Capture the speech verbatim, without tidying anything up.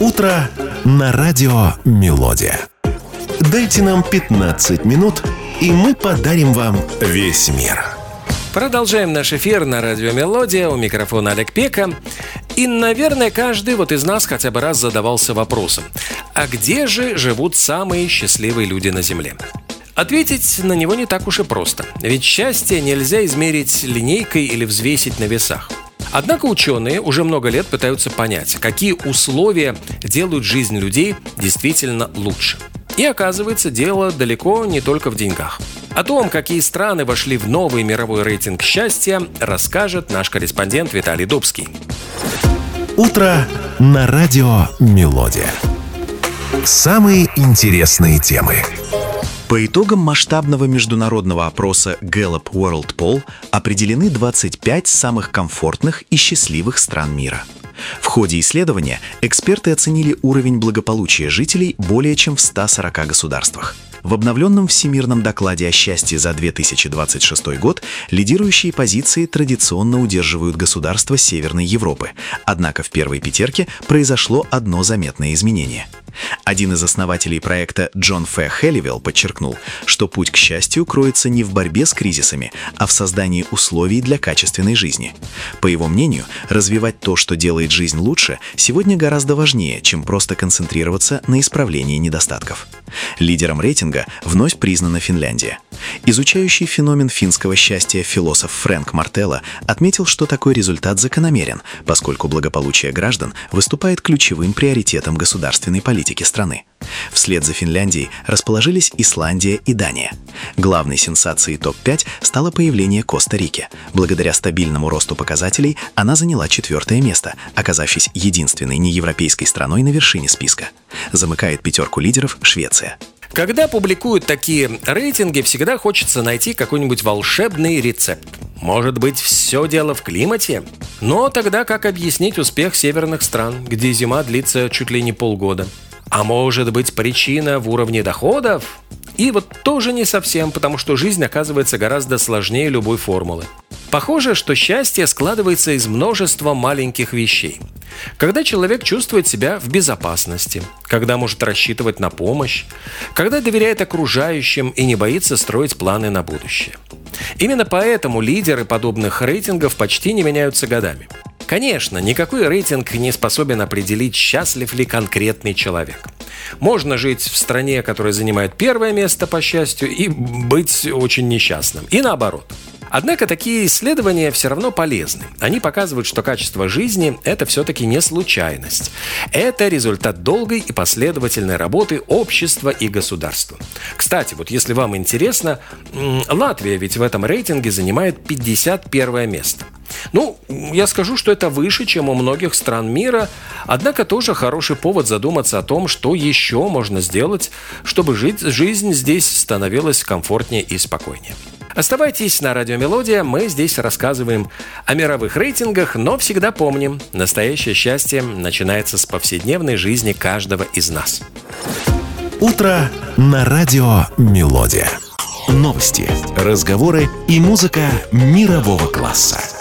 Утро на радио «Мелодия». Дайте нам пятнадцать минут, и мы подарим вам весь мир. Продолжаем наш эфир на радио «Мелодия». У микрофона Олег Пека. И, наверное, каждый вот из нас хотя бы раз задавался вопросом: а где же живут самые счастливые люди на Земле? Ответить на него не так уж и просто. Ведь счастье нельзя измерить линейкой или взвесить на весах. Однако ученые уже много лет пытаются понять, какие условия делают жизнь людей действительно лучше. И оказывается, дело далеко не только в деньгах. О том, какие страны вошли в новый мировой рейтинг счастья, расскажет наш корреспондент Виталий Дубский. Утро на радио «Мелодия». Самые интересные темы. По итогам масштабного международного опроса Gallup World Poll определены двадцать пять самых комфортных и счастливых стран мира. В ходе исследования эксперты оценили уровень благополучия жителей более чем в ста сорока государствах. В обновленном Всемирном докладе о счастье за две тысячи двадцать шестой год лидирующие позиции традиционно удерживают государства Северной Европы, однако в первой пятерке произошло одно заметное изменение. Один из основателей проекта Джон Ф. Хелливелл подчеркнул, что путь к счастью кроется не в борьбе с кризисами, а в создании условий для качественной жизни. По его мнению, развивать то, что делает жизнь лучше, сегодня гораздо важнее, чем просто концентрироваться на исправлении недостатков. Лидером рейтинга вновь признана Финляндия. Изучающий феномен финского счастья философ Фрэнк Мартелло отметил, что такой результат закономерен, поскольку благополучие граждан выступает ключевым приоритетом государственной политики страны. Вслед за Финляндией расположились Исландия и Дания. Главной сенсацией топ пять стало появление Коста-Рики. Благодаря стабильному росту показателей она заняла четвертое место, оказавшись единственной неевропейской страной на вершине списка. Замыкает пятерку лидеров Швеция. Когда публикуют такие рейтинги, всегда хочется найти какой-нибудь волшебный рецепт. Может быть, все дело в климате? Но тогда как объяснить успех северных стран, где зима длится чуть ли не полгода? А может быть, причина в уровне доходов? И вот тоже не совсем, потому что жизнь оказывается гораздо сложнее любой формулы. Похоже, что счастье складывается из множества маленьких вещей. Когда человек чувствует себя в безопасности, когда может рассчитывать на помощь, когда доверяет окружающим и не боится строить планы на будущее. Именно поэтому лидеры подобных рейтингов почти не меняются годами. Конечно, никакой рейтинг не способен определить, счастлив ли конкретный человек. Можно жить в стране, которая занимает первое место по счастью, и быть очень несчастным. И наоборот. Однако такие исследования все равно полезны. Они показывают, что качество жизни – это все-таки не случайность. Это результат долгой и последовательной работы общества и государства. Кстати, вот если вам интересно, Латвия ведь в этом рейтинге занимает пятьдесят первое место. Ну, я скажу, что это выше, чем у многих стран мира, однако тоже хороший повод задуматься о том, что еще можно сделать, чтобы жить, жизнь здесь становилась комфортнее и спокойнее. Оставайтесь на радио «Мелодия», мы здесь рассказываем о мировых рейтингах, но всегда помним, настоящее счастье начинается с повседневной жизни каждого из нас. Утро на радио «Мелодия». Новости, разговоры и музыка мирового класса.